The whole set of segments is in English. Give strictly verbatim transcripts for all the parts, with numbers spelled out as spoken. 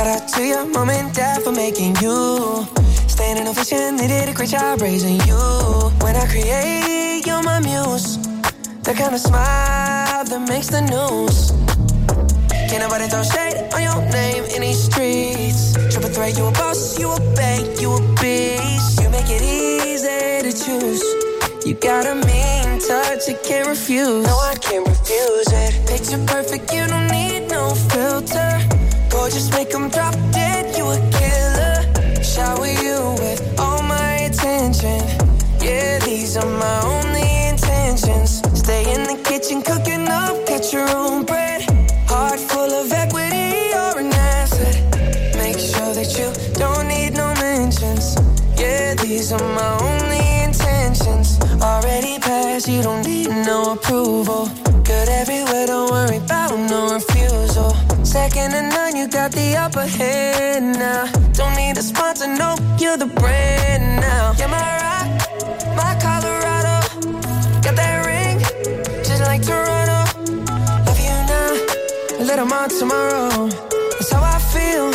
Shout out to your mom and dad for making you. Standing ovation, they did a great job raising you. When I create, you're my muse. The kind of smile that makes the news. Can't nobody throw shade on your name in these streets. Triple threat, you a boss, you a bank, you a beast. You make it easy to choose. You got a mean touch, you can't refuse. No, I can't refuse it. Picture perfect, you don't need no filter. Gorgeous, make them drop dead, you a killer. Shower you with all my attention. Yeah, these are my only intentions. Stay in the kitchen, cooking up, get your own bread. Heart full of equity, you're an asset. Make sure that you don't need no mentions. Yeah, these are my only intentions. Already passed, you don't need no approval. Good everywhere, don't worry about no refusal. Second to none, you got the upper hand now. Don't need a sponsor, no, you're the brand now. You're my rock, my Colorado. Got that ring, just like Toronto. Love you now, a little more tomorrow. That's how I feel.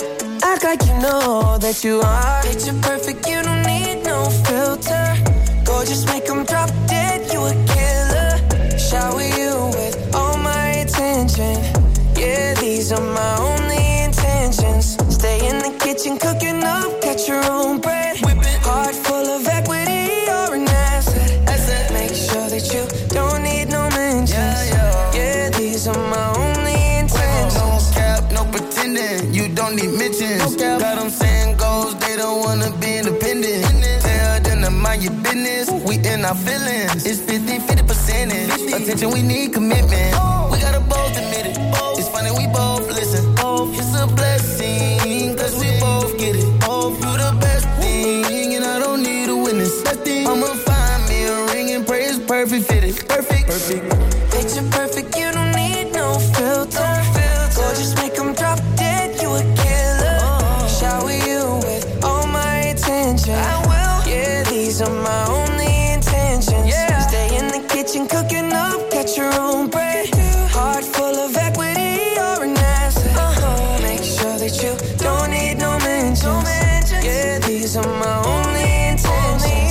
Act like you know that you are. Picture perfect, you don't need no filter. Gorgeous, make them drop dead, you a killer. Shower you with all my attention. Yeah, these are my only intentions. Stay in the kitchen, cooking up, get your own bread. Heart full of equity, you're an asset. asset. Make sure that you don't need no mentions. Yeah, yeah. Yeah, these are my only intentions. No cap, no pretending, you don't need mentions. No got them saying goals, they don't wanna be independent. Tell them to mind your business, we in our feelings. It's fifty fifty percentage. Attention, we need commitment. We gotta both admit it. It's funny, we both listen. It's a blessing, cause we both get it. You the best thing, and I don't need a witness. I'ma find me a ring and pray it's perfect fitted. Perfect, perfect. Picture perfect, you don't need no filter. Gorgeous, make them drop dead, you a killer. Shower you with all my attention. I will. Yeah, these are my only intentions. Yeah. Stay in the kitchen, cooking up, get your own bread. Heart full of equity, you're an asset. Uh-huh. Make sure that you don't need no mentions. No mentions. Yeah, these are my only intentions. Only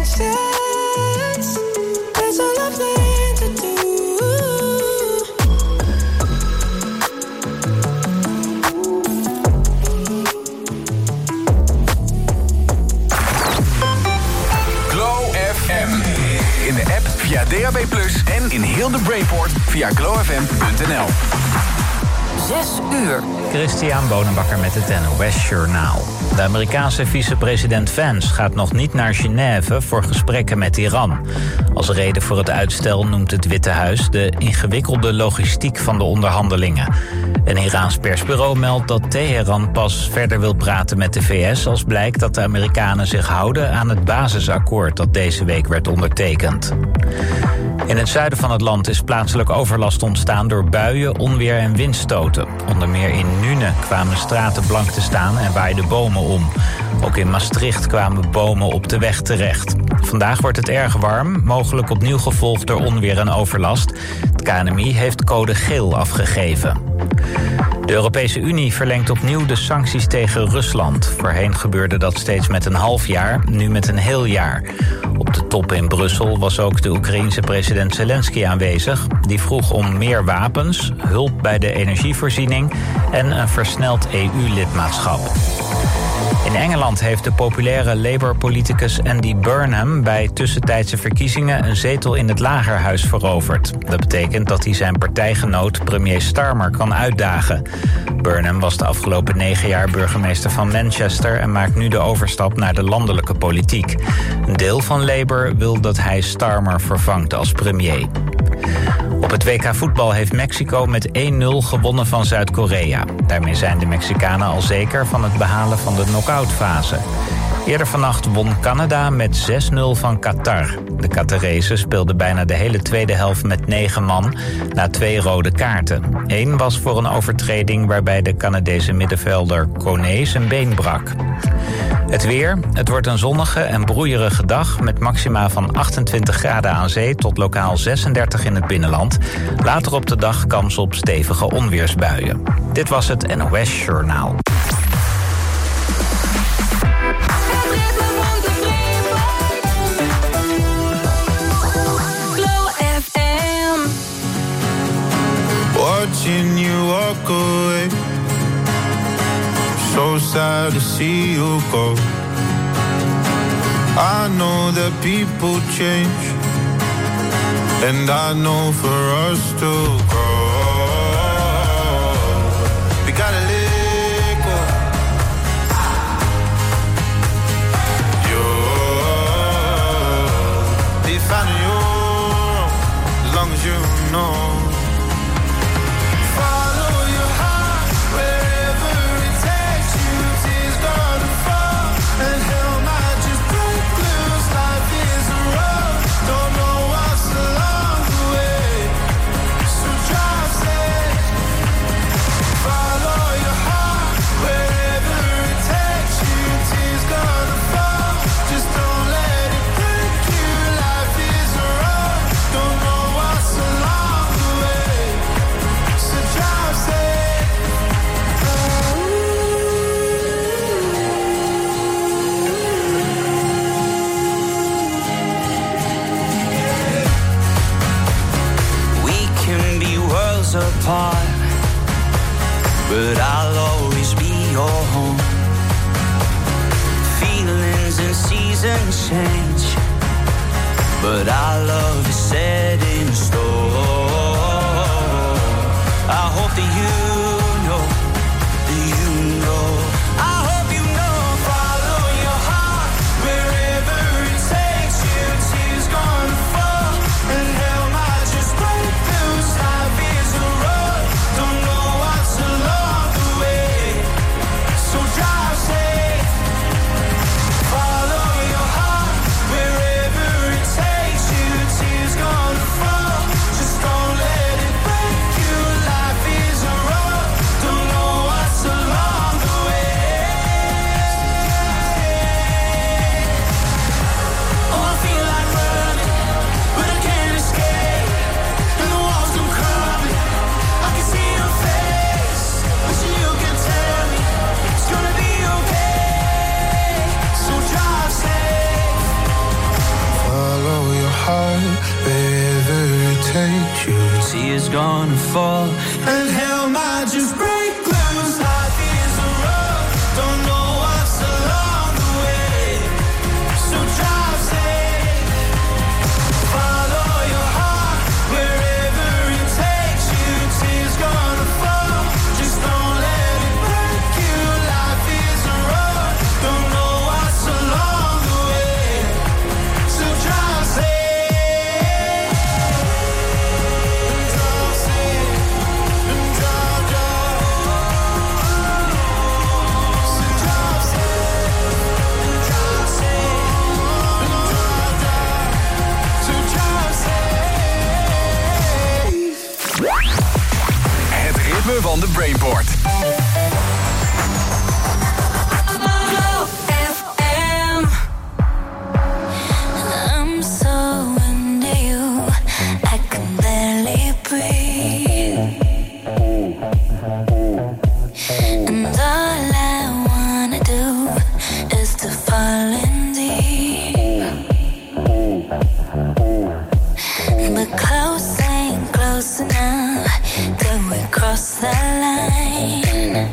intentions. That's all I plan to do. Glow F M. In de app via D A B plus, en in heel de Brainport via glow f m punt n l. Zes uur. Christian Bonenbakker met het N O S Journaal. De Amerikaanse vicepresident Vance gaat nog niet naar Genève voor gesprekken met Iran. Als reden voor het uitstel noemt het Witte Huis de ingewikkelde logistiek van de onderhandelingen. Een Iraans persbureau meldt dat Teheran pas verder wil praten met de V S als blijkt dat de Amerikanen zich houden aan het basisakkoord dat deze week werd ondertekend. In het zuiden van het land is plaatselijk overlast ontstaan door buien, onweer en windstoten. Onder meer in Nune kwamen straten blank te staan en waaiden bomen om. Ook in Maastricht kwamen bomen op de weg terecht. Vandaag wordt het erg warm, mogelijk opnieuw gevolgd door onweer en overlast. Het K N M I heeft code geel afgegeven. De Europese Unie verlengt opnieuw de sancties tegen Rusland. Voorheen gebeurde dat steeds met een half jaar, nu met een heel jaar. Op de top in Brussel was ook de Oekraïense president Zelensky aanwezig. Die vroeg om meer wapens, hulp bij de energievoorziening en een versneld E U-lidmaatschap. In Engeland heeft de populaire Labour-politicus Andy Burnham bij tussentijdse verkiezingen een zetel in het Lagerhuis veroverd. Dat betekent dat hij zijn partijgenoot premier Starmer kan uitdagen. Burnham was de afgelopen negen jaar burgemeester van Manchester en maakt nu de overstap naar de landelijke politiek. Een deel van Labour wil dat hij Starmer vervangt als premier. Op het W K voetbal heeft Mexico met één nul gewonnen van Zuid-Korea. Daarmee zijn de Mexicanen al zeker van het behalen van de knock-outfase. Eerder vannacht won Canada met zes nul van Qatar. De Qatarezen speelden bijna de hele tweede helft met negen man na twee rode kaarten. Eén was voor een overtreding waarbij de Canadese middenvelder Kone zijn been brak. Het weer. Het wordt een zonnige en broeierige dag met maxima van achtentwintig graden aan zee tot lokaal zesendertig in het binnenland. Later op de dag kans op stevige onweersbuien. Dit was het N O S Journaal. watching you walk away. So sad to see you go. I know that people change, and I know for us to grow, we gotta let go. You'll be fine on your own, as long as you know. Apart, but I'll always be your home. Feelings and seasons change, but our love is set in stone. I hope that you know, that you know. I hope you know, follow your heart wherever it takes you. Tears gonna fall and hell might just break loose. Life is a road, don't know what's along the way, so drive safe. Follow your heart wherever it takes you. Tears gonna fall, just don't let it break you. Life is a road, don't know what's along the way. Oh, I feel like running, but I can't escape. And the walls come crumbling, I can see your face. Wishing you could tell me it's gonna be okay, so drive safe. Follow your heart wherever it takes you. Tears gonna fall and hell might just break loose. Life is a road, don't know what's along the way, so drive safe. Follow your heart wherever it takes you. Tears gonna fall, just don't let it break you. Life is a road, don't know what's along the way, so drive safe. Drive safe, and drive, drive. So drive safe, and drive safe, and drive, drive. So drive safe. Het ritme van de Brainport. I'm so into you, I can barely breathe. And all I wanna do is to fall in deep. But close ain't close enough till we cross the line.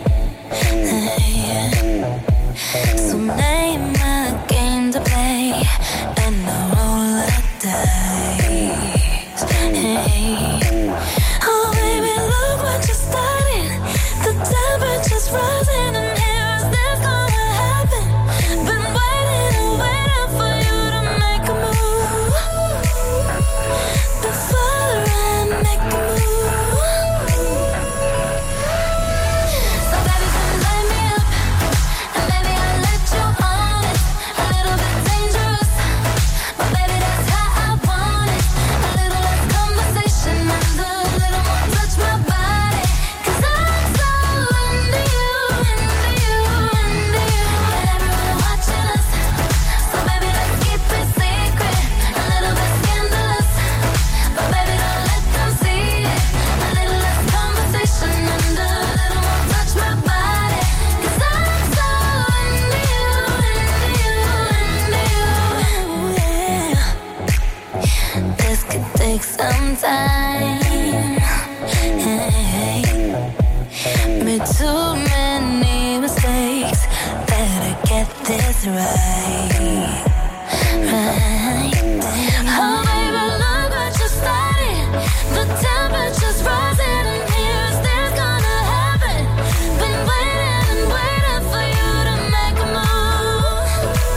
it right, right. Oh baby, look what you started. The temperature's rising and here's this gonna happen. Been waiting and waiting for you to make a move.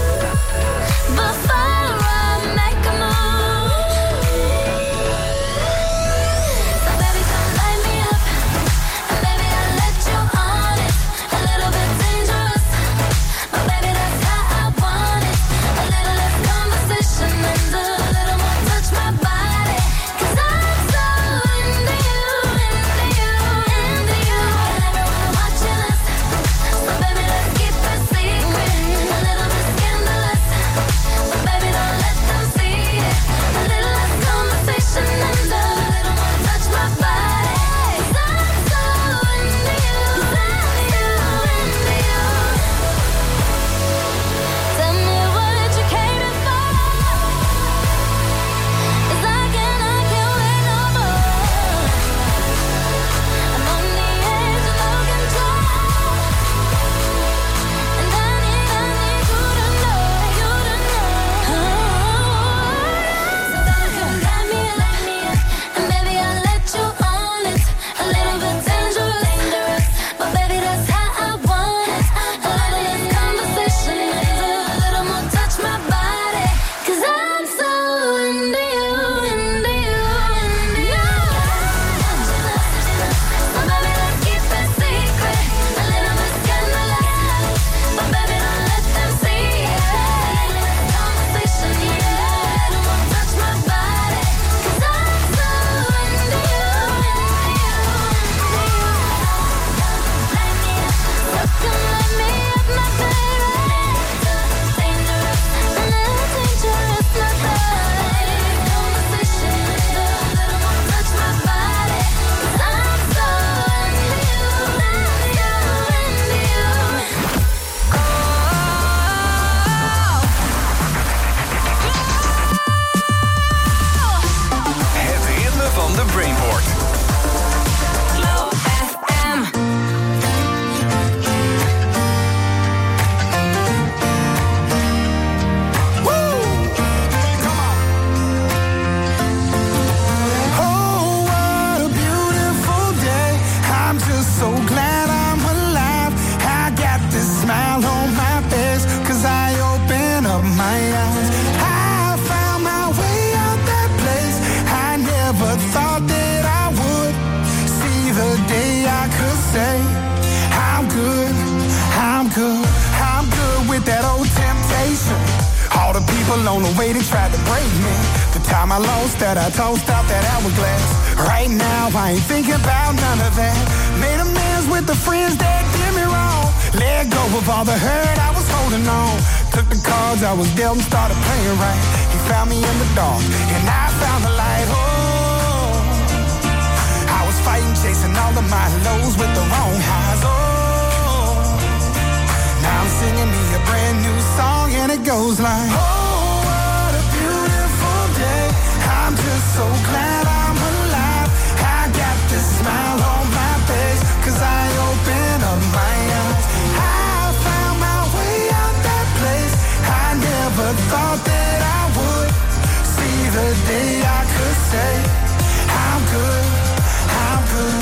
Before I make a move. So baby, come light me up. And baby, I'll let you on it. A little bit dangerous, but baby, that's how I want it. A little less conversation and a little more touch my body. Cause I'm so into you, into you, into you. And everyone watching us, so baby, let's keep it secret. A little bit scandalous, but baby, don't let them see it. A little less conversation and a little more touch my body. Cause I'm so into you, into you, into you. Tell me what you came in for. 'Cause I can't, I can't wait no more. I'm on the edge of no control. And I need, I need you to know, you to know. So baby, come light me up, light me up. And baby, I'll let you on it. A little bit dangerous, dangerous. But baby, that's how I want it. A little less conversation and a little more touch my body. 'Cause I'm so into you, into you, into you. So baby, let's keep it secret. A little bit scandalous, but baby, don't let them see it. A little less conversation, yeah. A little more touch my body. 'Cause I'm so into you, into you, into you. Light me up, so come light me up, my baby. Dangerous, a little dangerous, not right. Conversation, a little more touch my body. 'Cause I'm so into you, into you, into you. Het ritme van de Brainport. Glow F M. Oh, what a beautiful day. I'm just so glad I'm alive. I got this smile on my face, 'cause I open up my eyes. I found my way out that place. I never thought that I would see the day I could say, I'm good, I'm good, I'm good with that old temptation. All the people on the way that tried to break me. The time I lost that, I tossed out that hourglass. Right now, I ain't thinking about none of that. Made amends with the friends that did me wrong. Let go of all the hurt I was holding on. Took the cards I was dealt and started playing right. He found me in the dark, and I found the light. Oh, I was fighting, chasing all of my lows with the wrong highs. Oh, now I'm singing me a brand new song, and it goes like, oh, what a beautiful day. I'm just so glad I'm alive. I got this smile on my face, 'cause I open up my eyes. I found my way out that place. I never thought that I would see the day I could say, I'm good, I'm good.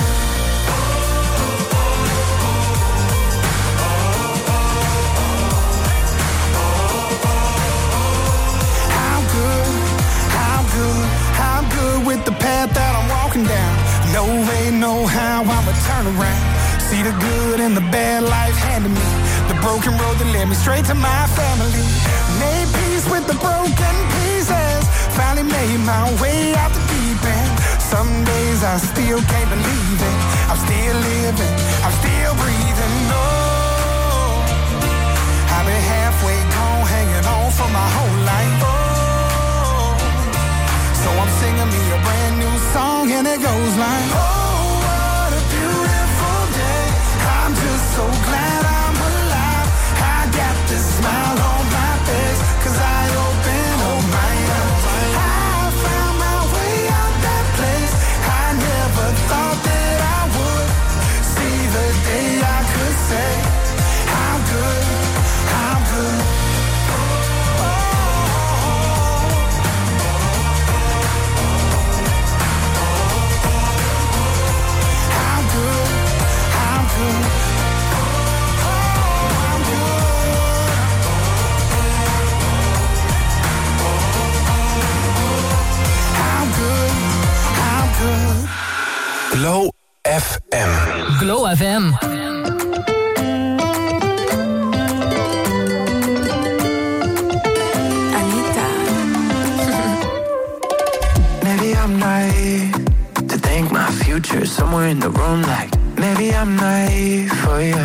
I'm good, I'm good, I'm good with the path that I'm walking down. No way, no how, I'ma turn around. See the good and the bad life handed me. The broken road that led me straight to my family. Made peace with the broken pieces. Finally made my way out the deep end. Some days I still can't believe it. I'm still living, I'm still breathing. Oh, I've been halfway gone, hanging on for my whole life. Oh, so I'm singing me a brand new song, and it goes like, oh, what a beautiful day. I'm just so glad I'm alive. I got this smile on my face, 'cause I open up my eyes. I found my way out that place. I never thought that I would see the day I could say, I'm good, I'm good. Anita. Maybe I'm naive to think my future's somewhere in the room. Like maybe I'm naive for you.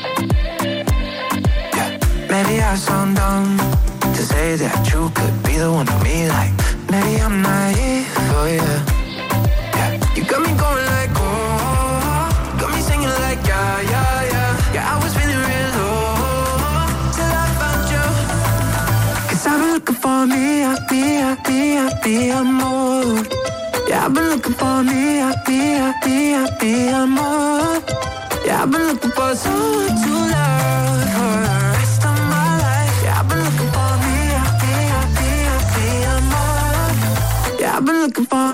Yeah. Maybe I sound dumb to say that you could be the one for me. Like maybe I'm naive for you. Yeah. You got me going like oh, got me singing like yeah, yeah, yeah. Yeah, I was feeling real low till I found you. Cause I've been looking for me, I be, I be, I be, I'm more. Yeah, I've been looking for me, I be, I be, I be, I'm more. Yeah, I've been looking for someone to love for the rest of my life. Yeah, I've been looking for me, I be, I be, I be, I'm more. Yeah, I've been looking for.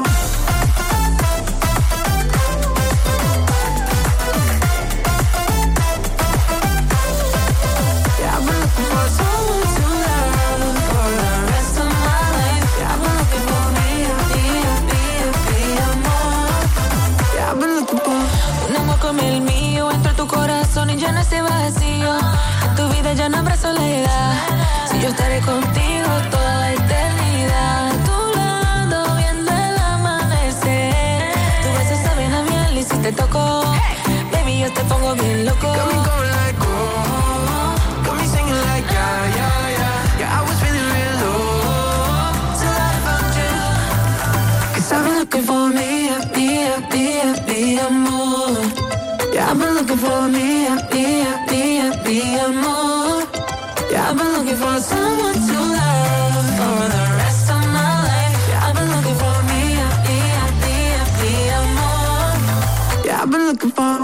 Yeah, I've been looking for someone to love for the rest of my life. Yeah, I've been looking for me, I be, I be, I be, I'm more. Yeah, I've been looking for. Un amor como el mío entra a tu corazón y llena ese vacío. En tu vida ya no habrá soledad. Si yo estaré contigo toda la eternidad. A tu lado viendo el amanecer. Tu beso sabe a miel y si te toco, baby, yo te pongo bien loco. Got me going like oh, got me singing like yeah, yeah, yeah. Yeah, I was feeling real low till I found you. Cause I've been looking for me, I be, I be, I be, I'm more. Yeah, I've been looking for me, I be, I be, I be, I'm more. Yeah, I've been looking for someone to love for the rest of my life. Yeah, I've been looking for me, I be, I be, I be, I'm more. Yeah, I've been looking for.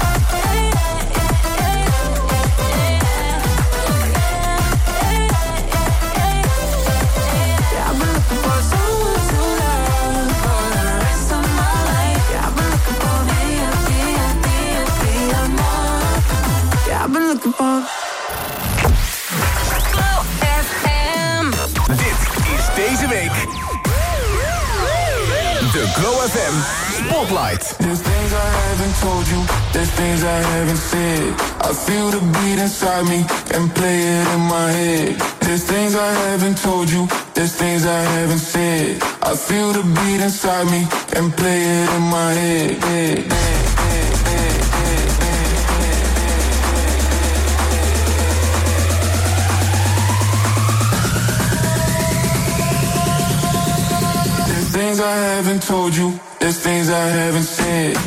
I've been looking for. Glow F M. Dit is deze week de Glow F M Spotlight. There's things I haven't told you, there's things I haven't said. I feel the beat inside me and play it in my head. There's things I haven't told you, there's things I haven't said. I feel the beat inside me and play it in my head. head, head, head, head, head, head. There's things I haven't told you, there's things I haven't said.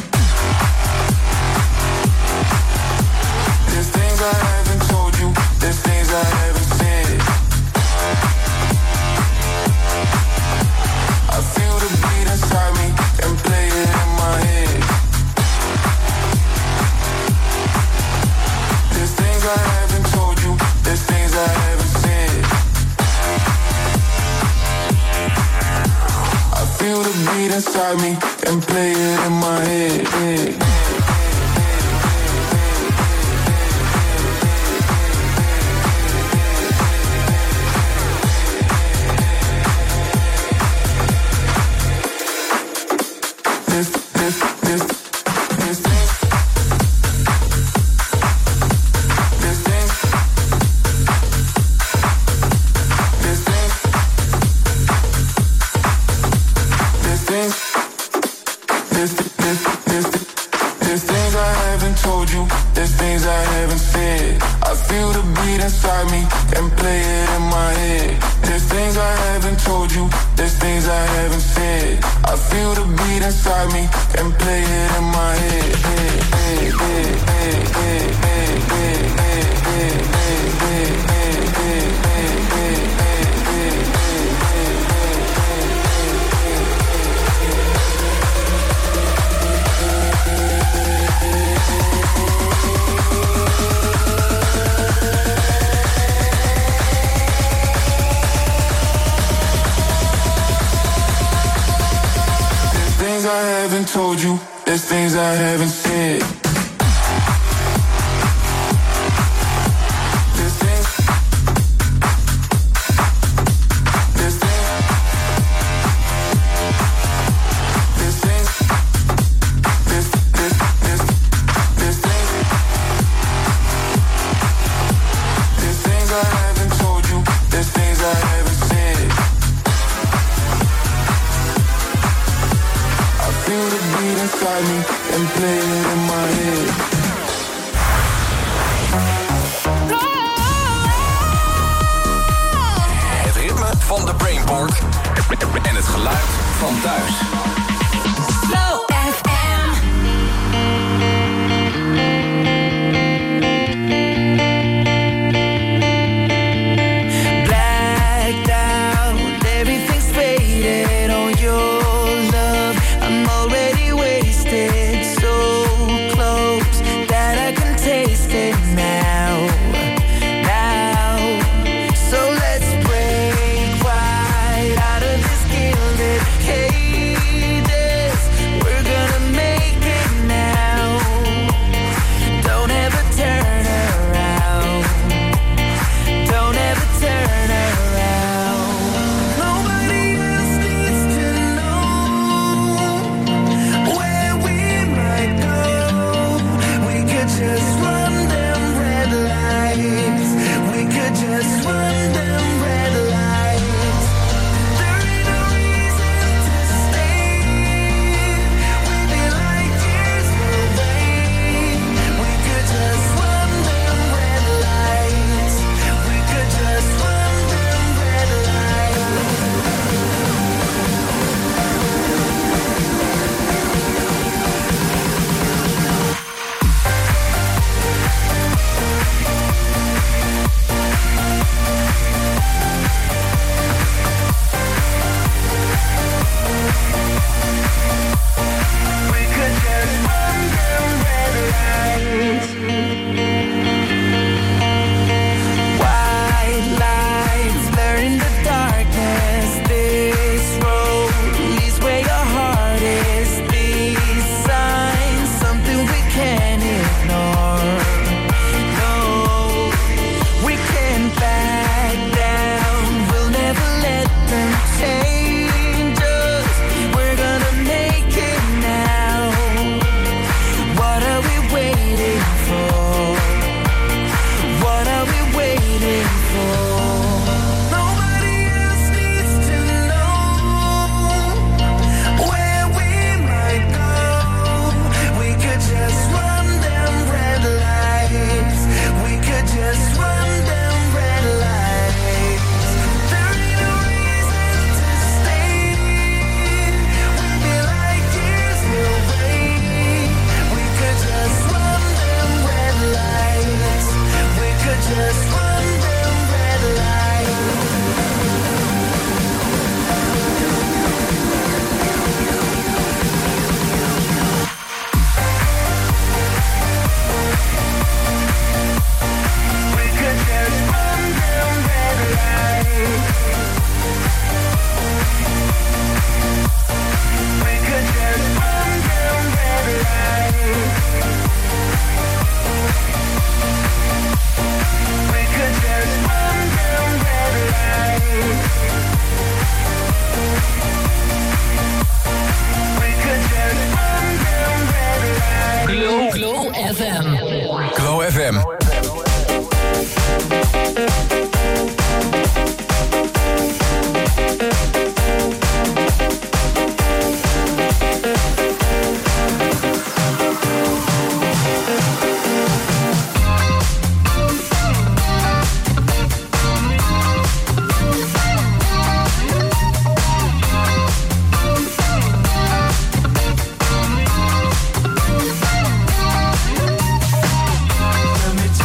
There's things I haven't told you, there's things I haven't said. I feel the beat inside me and play it in my head. There's things I haven't told you, there's things I haven't said. I feel the beat inside me and play it in my head. head. This, this, this, this thing. This thing. This thing. This thing. This, this, this, this things I haven't told you, there's things I haven't said. I feel the beat inside me and play it in my head. There's things I haven't told you, there's things I haven't said. I feel the beat inside me and play it in my head. head, head, head, head, head, head, head, head, head, head, head, head, head, things I haven't told you, there's things I haven't said. There's things, there's things, there's things, there's, there's, there's, there's things, inside me and play it in my head. Het ritme van de Brainport en het geluid van thuis. Flow F M. Blacked out, everything's faded on your love. I'm already wasted, so close that I can taste it now. Now, so let's break right out of this gilded cages. We're gonna make it now. Don't ever turn around. Don't ever turn around. Nobody else needs to know where we might go. We could just run them red lights. We could just run them red lights. There ain't no reason to stay. We'd be like years away. We could just run them red lights. We could just run them red lights. We could just run them red lights. White lights blur in the darkness. This road leads where your heart is. These signs, something we can't ignore. No, we can't back down. We'll never let them change us. We're gonna make it now. What are we waiting for? What are we waiting for? Nobody else needs to know where we might go. We could just run them red lights. We could just run them red lights. There ain't no reason to stay. We'd be like years away. We could just run them red lights. We could just run them red lights. We could just run them red lights. We could just run them red lights. We could just run them red lights. We could just run them red lights. Glow, Glow F M. Glow F M. Let me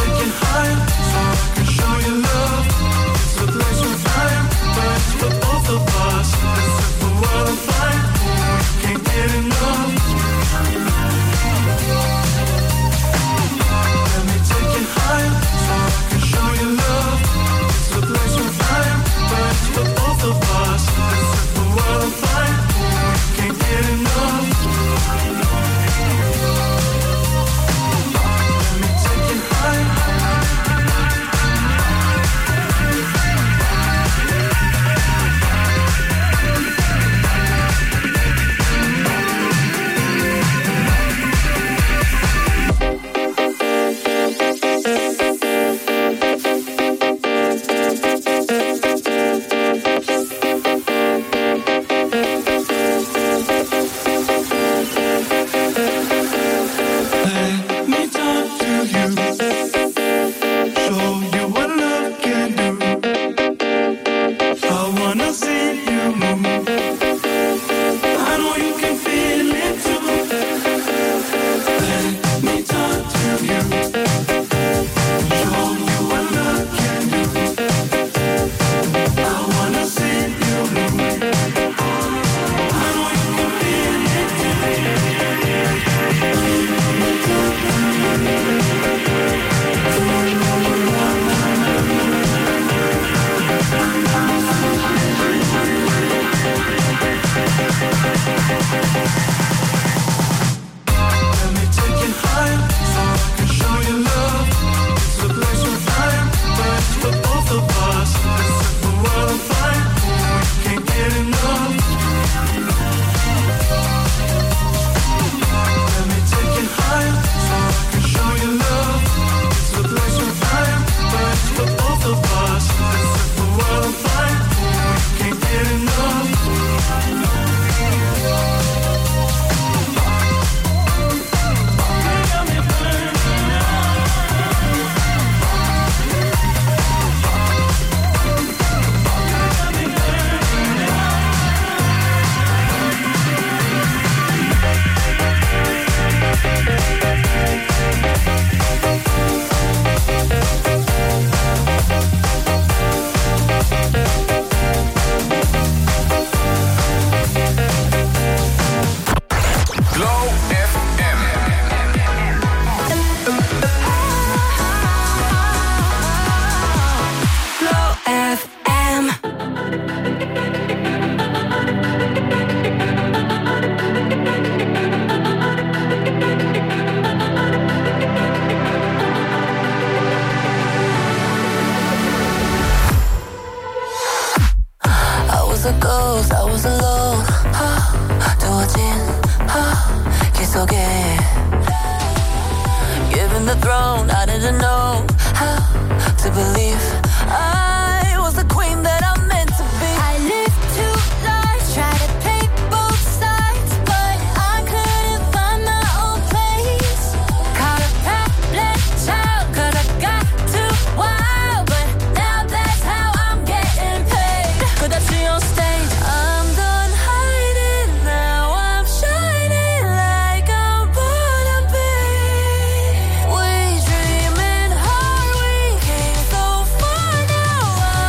in the throne. I didn't know how to believe I was the queen that I'm meant to be. I lived two lives, tried to play both sides, but I couldn't find my own place. Caught a bad child, cause I got too wild, but now that's how I'm getting paid. Could I see on stage? I'm done hiding, now I'm shining like I'm born to be. We dreaming hard, we came so far, now I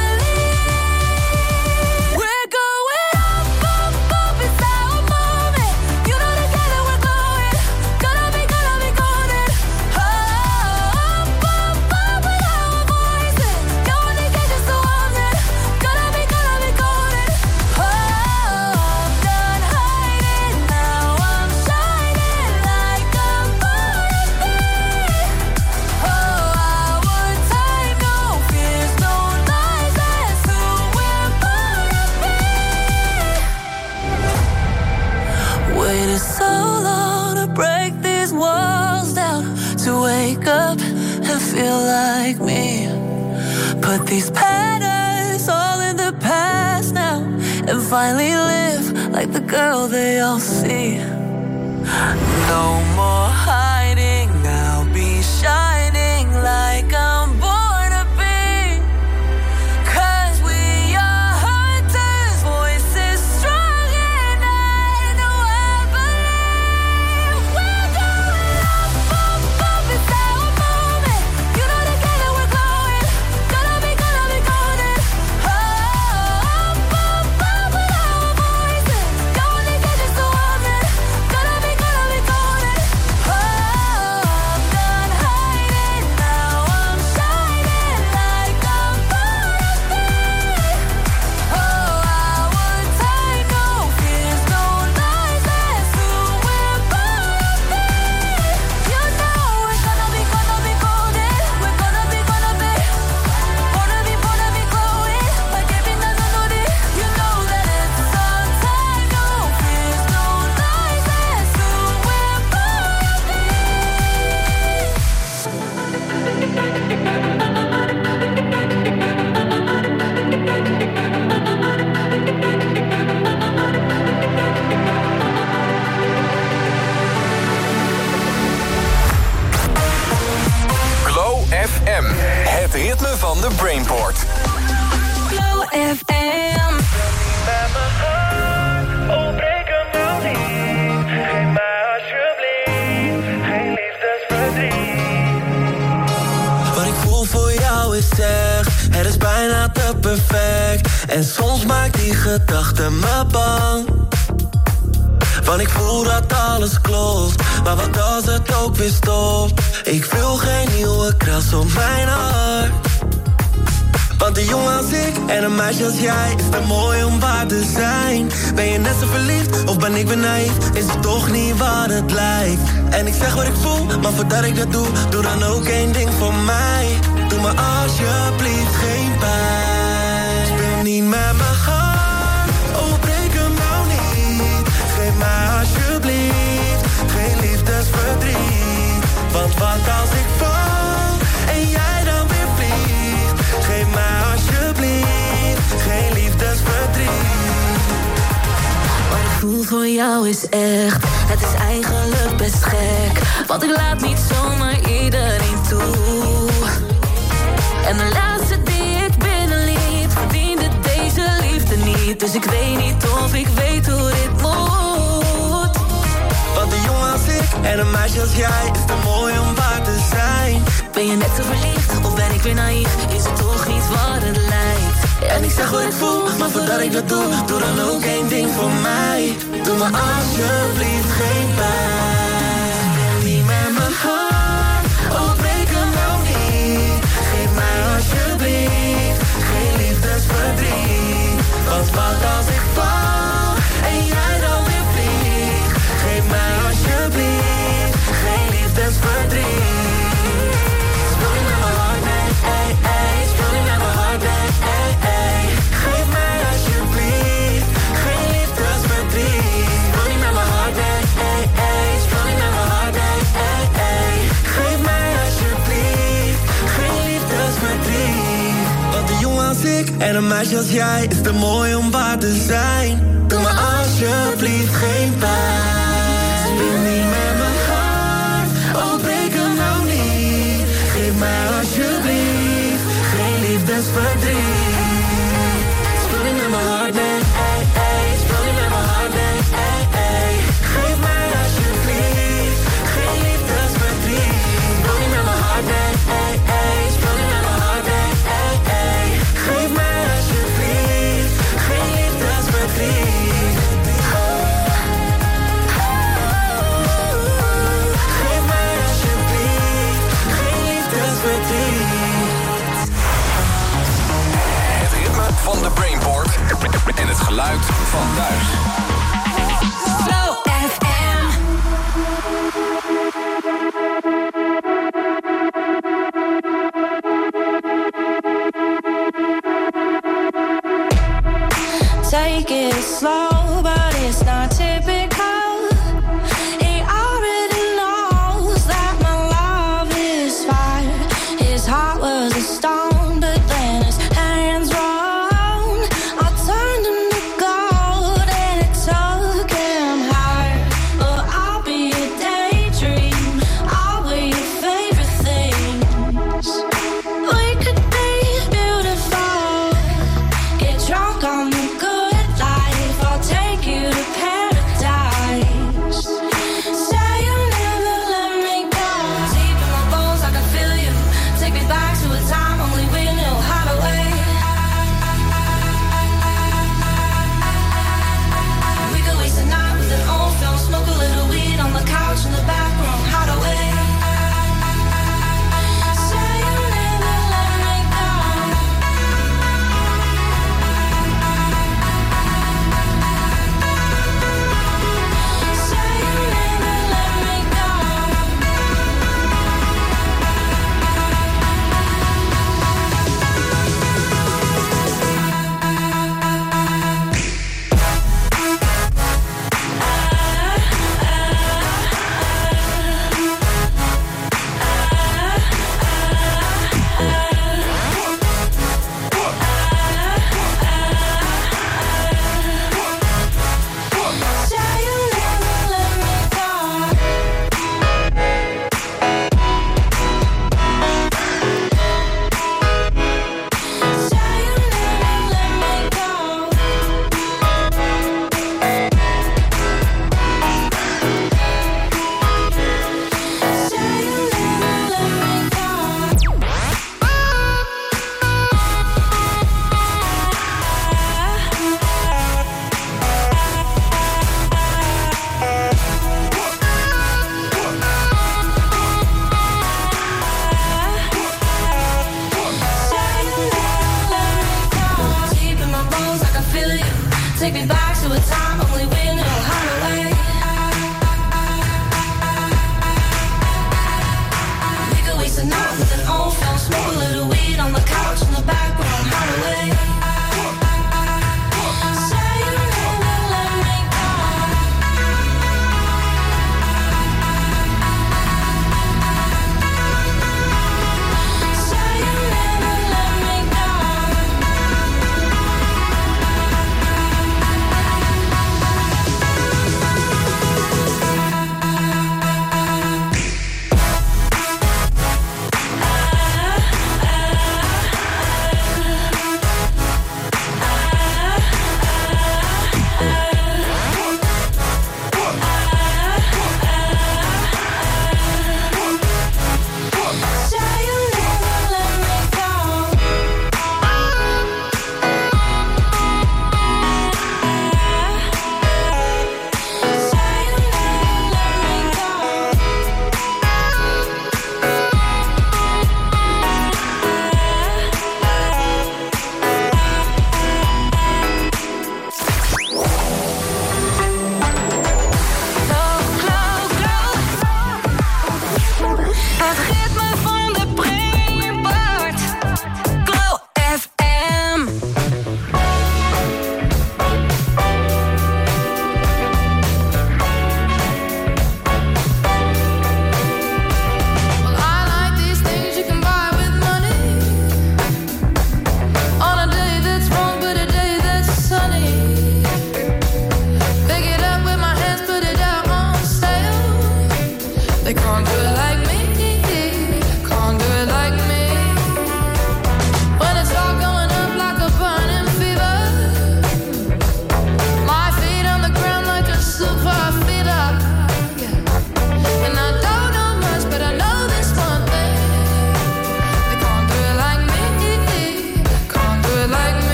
believe. We're going up, up, up, it's our moment. You know together we're going, gonna be, gonna be golden. Oh, up, up, up with our voices. You wanna get just so on it, gonna be, gonna be golden. Oh, I'm done hiding, now I'm shining like I'm born to be. Oh, our time, no fears, no lies, that's who we're born to be. Waited so long to break these walls down, to wake up and feel like me. Put these patterns all in the past now, and finally live like the girl they all see. No more hiding, now be shining like I'm born to be. Cause we are hunters, voices strong, and I know I believe. We're going up, up, up, it's our moment. You know together we're going, gonna be, gonna be golden. Oh, up, up, up with our voices. You wanna get just so on it, gonna be, gonna be golden. Oh, I'm done hiding, now I'm shining like I'm born to be. Oh, our time, no fears, no lies, that's who we're born to be. You know we're gonna be, gonna be golden. We're gonna be, gonna be, born to be, born to be glowing like every night on it. You know that it's our time, no fears, no lies, that's who we're born to be. Glow F M, het ritme van de Brainport. Glow F M. Oh, breek hem nou niet. Geef mij alsjeblieft geen liefdesverdriet. Wat ik voel voor jou is echt, het is bijna te perfect. En soms maakt die gedachte me bang. Want ik voel dat alles klopt, maar wat als het ook weer stopt? Ik wil geen nieuwe kras op mijn hart. Want een jongen als ik en een meisje als jij is te mooi om waar te zijn. Ben je net zo verliefd of ben ik weer naïef? Is het toch niet wat het lijkt? En ik zeg wat ik voel, maar voordat ik dat doe, doe dan ook één ding voor mij. Doe me alsjeblieft geen pijn. Speel niet met mijn hart, oh breek hem nou niet. Geef mij alsjeblieft geen liefdesverdriet. Want wat als ik val en jij dan weer vliegt? Geef mij alsjeblieft geen liefdesverdriet. Wat ik voel voor jou is echt, het is eigenlijk best gek. Want ik laat niet zomaar iedereen toe. En de laatste die ik binnenliet, verdiende deze liefde niet. Dus ik weet niet of ik weet hoe dit moet. Want een jongen als ik en een meisje als jij is te mooi om waar te zijn. Ben je net zo verliefd of ben ik weer naïef? Is het toch niet wat het lijkt? En ik zeg wat ik voel, maar voordat ik dat doe, doe dan ook één ding voor mij. Doe me alsjeblieft geen pijn. Speel niet met mijn hart, oh breek hem nou niet. Geef mij alsjeblieft geen liefdesverdriet. Want wat als ik val en jij dan weer vliegt? Geef mij alsjeblieft geen liefdesverdriet. Speel niet met mijn hart, nee, ey, ey. Speel niet met mijn hart, nee, ey, ey. Geef mij alsjeblieft geen liefdesverdriet. Speel niet met mijn hart, nee, ey, ey. Speel niet En een meisje als jij is te mooi om waar te zijn. Doe me alsjeblieft geen pijn. Speel niet met mijn hart, oh breek hem nou niet. Geef mij alsjeblieft geen liefdesverdriet. Speel niet met mijn hart, nee, ey, ey. Speel niet met mijn hart, nee, ey, ey. Geef mij alsjeblieft geen liefdesverdriet. Speel niet met mijn hart, nee, ey, ey. Speel niet met mijn hart, nee, ey, ey. Geef mij alsjeblieft geen liefdesverdriet. Geef mij alsjeblieft geen liefdesverdriet. Het ritme van de Brainport en het geluid van thuis. Flow F M. Take it slow, but it's not typical. He already knows that my love is fire. His heart was a stone, but then his hands rolled. I turned him to gold and it took him higher. Oh,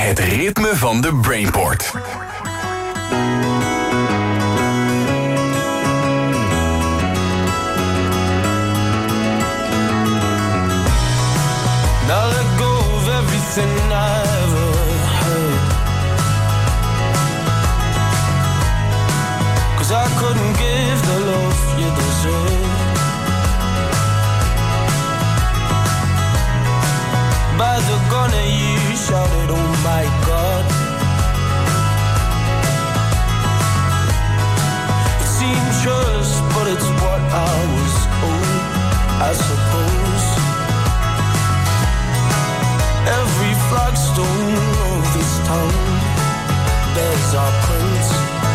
Het ritme van de Brainport. Now let go of everything I ever heard, 'cause I couldn't give the love you deserve. By the gun that you shouted, oh my God. It seemed trust, but it's what I was owed, I suppose. Every flagstone of this town bears our prints,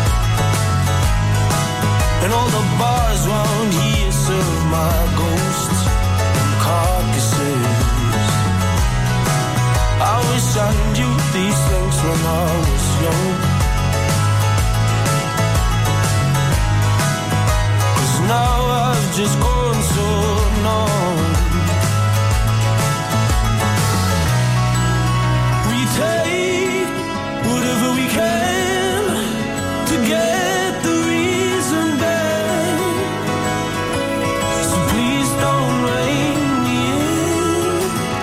and all the bars round here serve my ghosts and carcasses. I wish I knew these things when I was young, 'cause now I've just gone so numb. We take whatever we can to get the reason back, so please don't rein me in.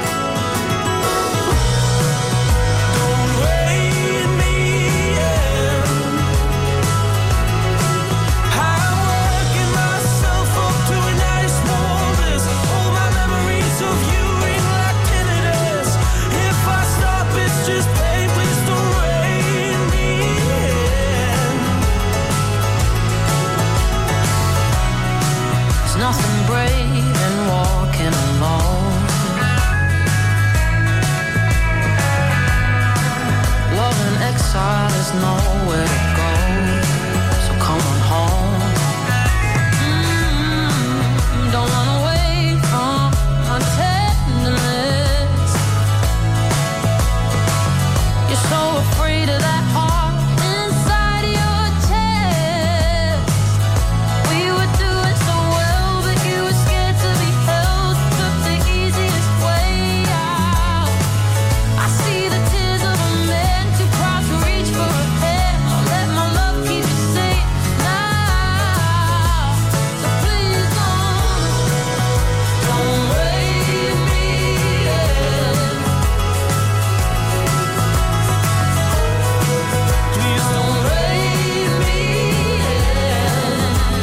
Don't rein me in. I'm working myself up to a nice warm bliss. All my memories of you ring like tinnitus. If I stop, it's just pain. Please don't rein me in. There's nothing brave in walking alone. Love and exile is nowhere to go, so come on home. Mm, don't run away from my tenderness. You're so afraid of that heart inside your chest. We were doing so well, but you were scared to be held. Took the easiest way out. I see the tears of a man too proud to reach for a hand. I'll let my love keep you safe now. So please don't, don't rein me in. Please don't rein me in.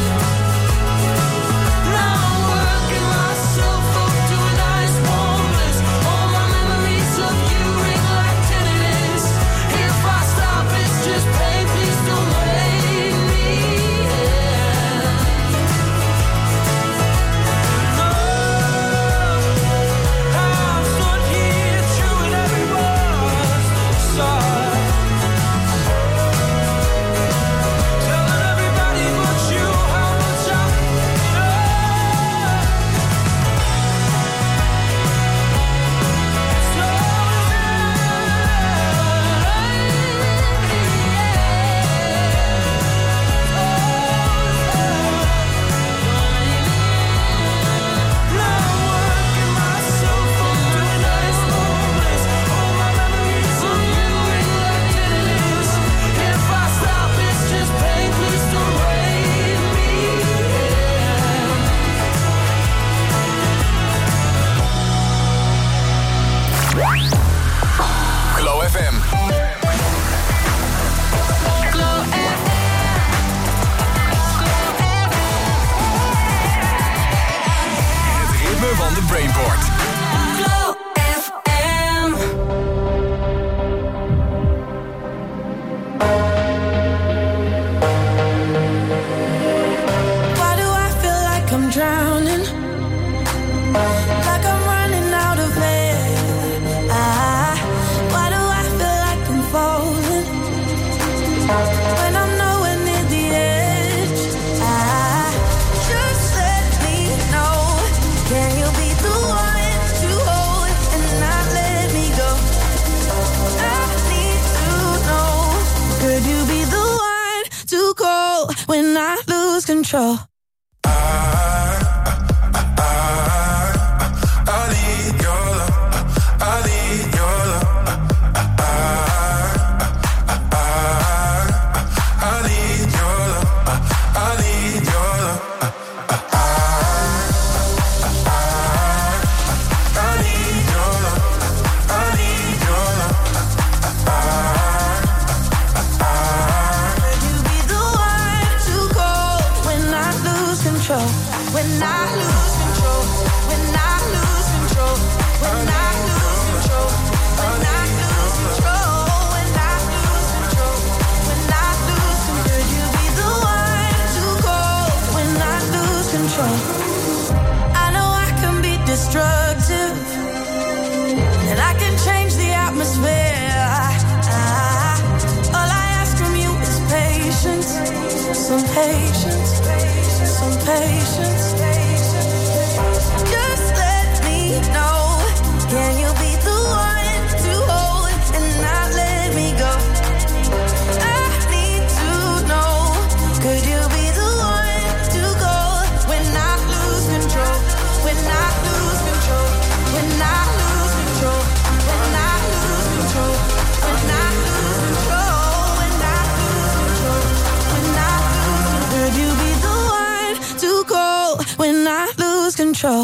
Now I'm working myself up to a nice warm bliss. All my memories of you ring like tinnitus. If I stop, it's just pain. Please don't rein me in. I've stood here chewing every word side, telling everybody but you how much I Glow F M. Het ritme van de Brainport. Glow F M. Why do I feel like I'm drowning? Like I'm running out of air. Ah, why do I feel like I'm falling when I'm nowhere near the edge? Ah, just let me know. Can you be the one to hold and not let me go? I need to know. Could you be the one to call when I lose control? I need your love. I need your love. I patience, some patience. Just let me know, can you be the one to hold and not let me go? I need to know, could you be the one to go when I lose control? When I lose control, when I lose control, when I lose control, when I lose control, when I lose control, when I lose control. Could you be the one to go when I lose control?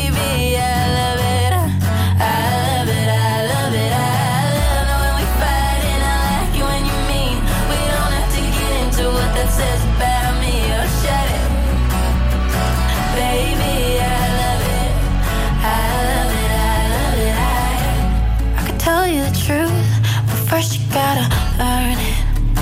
Baby, I love it, I love it, I love it when we fight. First you gotta earn it.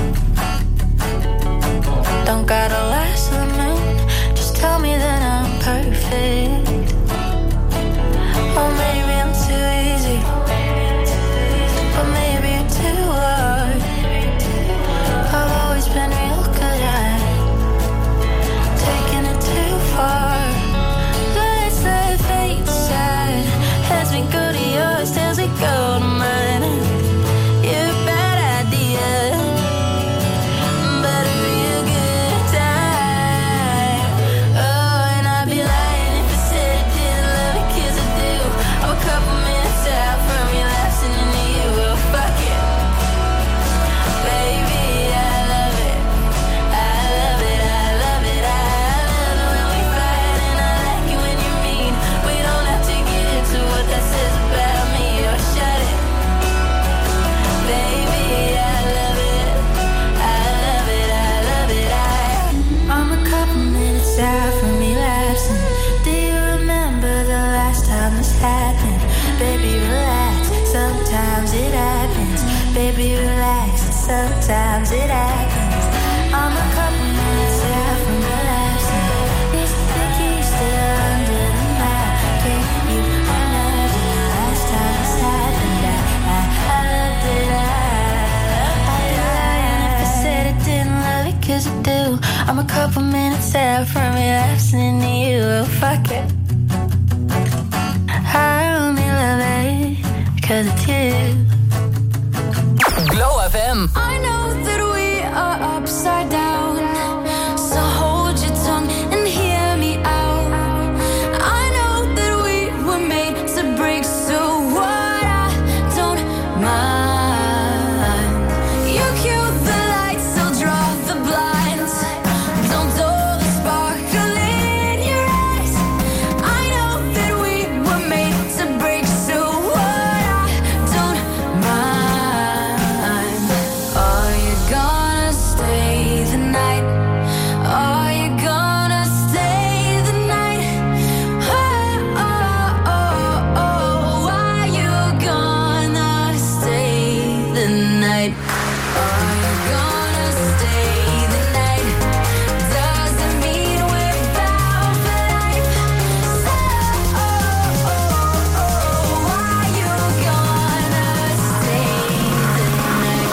Don't gotta last to the moon. Just tell me that I'm perfect. Or maybe I'm too easy, but maybe you're too hard. I've always been real good at taking it too far. Let's let fate decide. Heads we go to yours, tails we go to mine. You're a bad idea. Better be a good time. Oh, and I'd be lying if I said I didn't love it, 'cause I do. I'm a couple minutes out from you lapsing into you. Well, fuck it, baby, I love it. I love it, I love it, I love it when we fight, and I like it when you're mean. We don't have to get into what that says about me, or shut it, baby, I love it. I love it, I love it, I I'm a couple minutes out from relapsing. Do you remember the last time this happened? Baby, relax, sometimes it happens. Baby, relax, sometimes it happens. I'm a couple minutes out from relapsing. Is the key still under the mat? Can you remember the last time this happened? I, I, I loved it, I, I, I, if I said I didn't love it, 'cause I do. I'm a couple minutes out from relapsing into you. Oh, fuck it, I only love it 'cause it's you. Glow F M. I know that we are upside down, so hold your tongue and hear me out. I know that we were made to break, so what, I don't mind. You cue the lights, I'll draw the blinds. Don't dull the sparkle in your eyes. I know that we were made to break, so what, I don't mind. Are you gonna stay the night? Are you gonna stay the night? Oh, oh, oh, oh. Are you gonna stay the night? Are you gonna stay the night? Doesn't mean we're bound for life. So, oh, oh, oh. Are you gonna stay the night?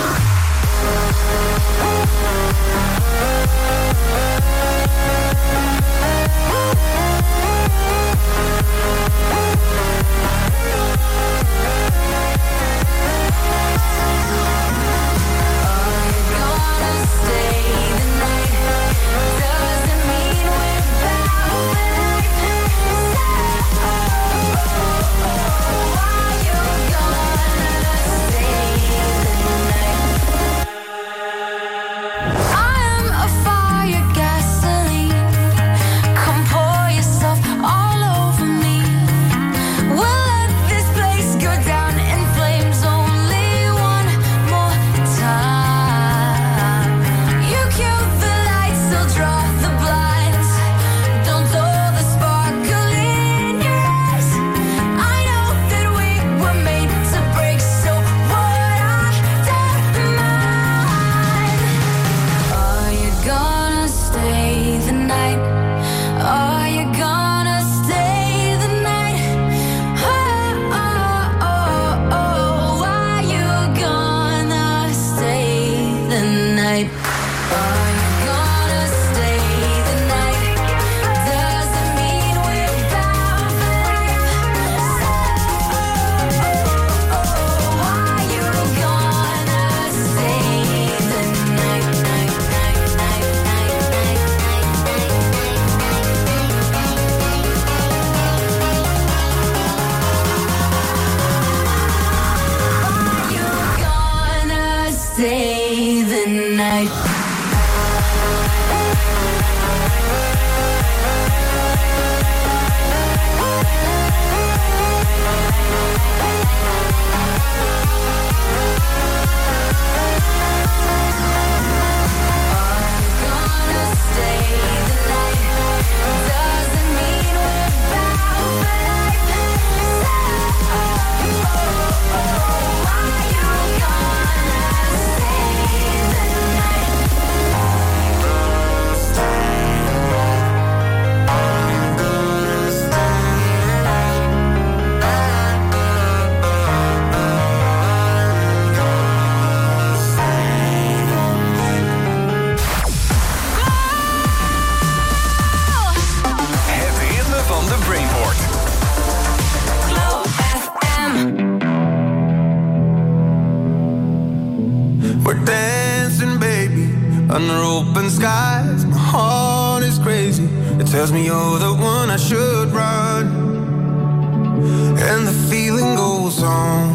We're dancing, baby, under open skies. My heart is crazy. It tells me you're the one I should run. And the feeling goes on.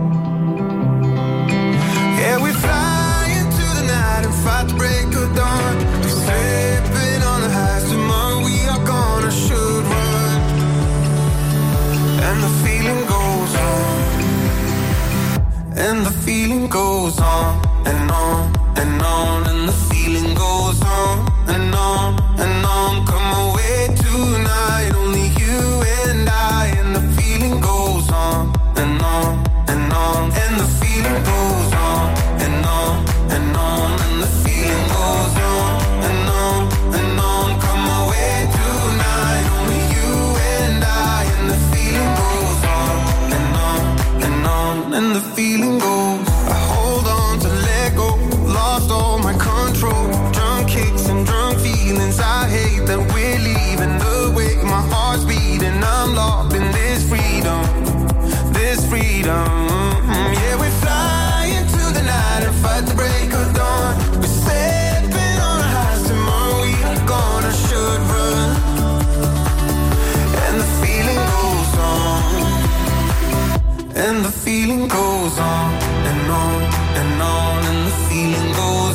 Yeah, we fly into the night and fight the break of dawn. We're slipping on the highs. Tomorrow we are gonna should run. And the feeling goes on. And the feeling goes on and on and on. And the feeling goes on and on and on. Come away tonight, only you and I. And the feeling goes on and on and on. And the feeling goes on and on and on. And the feeling goes on and on and on. Come away tonight, only you and I. And the feeling goes on and on and on. And the feeling goes. I hold on to let go. Lost all my control. Drunk kicks and drunk feelings. I hate that we're leaving the way my heart's beating. I'm locked in this freedom, this freedom. Yeah, we fly into the night and fight the break of dawn. We're stepping on the highs. Tomorrow we are gonna should run. And the feeling goes on. And the feeling goes on and on and on. And the feeling goes